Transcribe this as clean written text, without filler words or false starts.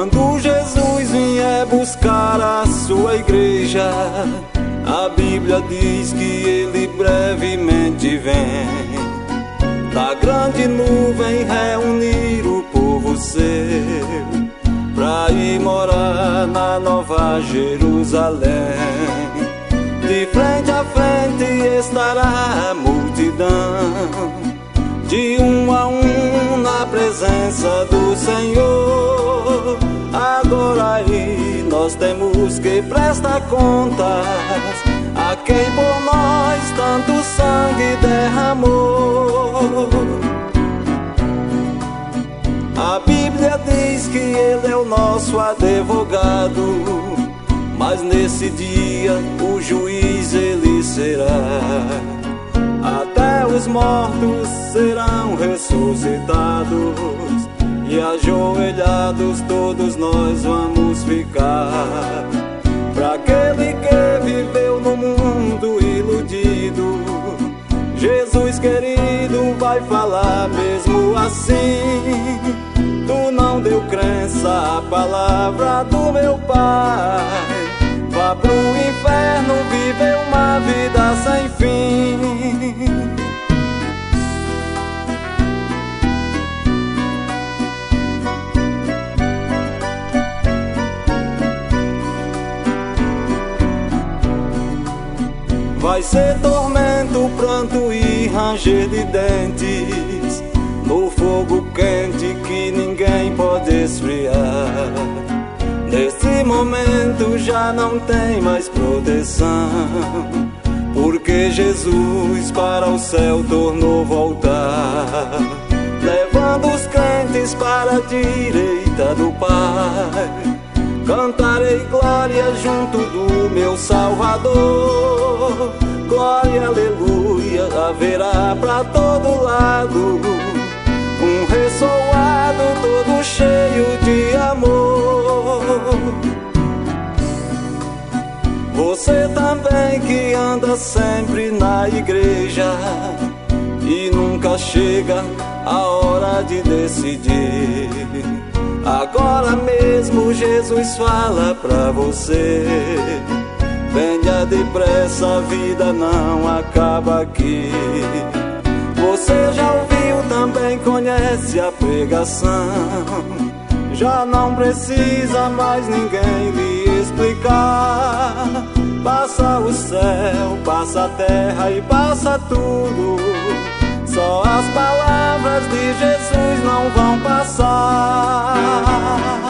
Quando Jesus vier buscar a sua igreja, a Bíblia diz que ele brevemente vem. Da grande nuvem reunir o povo seu, pra ir morar na nova Jerusalém. De frente a frente estará a multidão, de um a um na presença do Senhor. Agora aí nós temos que prestar contas a quem por nós tanto sangue derramou. A Bíblia diz que ele é o nosso advogado, mas nesse dia o juiz ele será. Até os mortos serão ressuscitados, e ajoelhados todos nós vamos ficar. Pra aquele que viveu no mundo iludido, Jesus querido vai falar mesmo assim. Tu não deu crença à palavra do meu Pai, vá pro inferno viver uma vida sem fim. Vai ser tormento, pranto e ranger de dentes, no fogo quente que ninguém pode esfriar. Nesse momento já não tem mais proteção, porque Jesus para o céu tornou voltar, levando os crentes para a direita do Pai. Cantarei glória junto do meu Salvador, glória, aleluia, haverá pra todo lado um ressoado todo cheio de amor. Você também que anda sempre na igreja e nunca chega a hora de decidir, agora mesmo Jesus fala pra você: venha depressa, a vida não acaba aqui. Você já ouviu, também conhece a pregação, já não precisa mais ninguém lhe explicar. Passa o céu, passa a terra e passa tudo, só as palavras de Jesus não vão passar.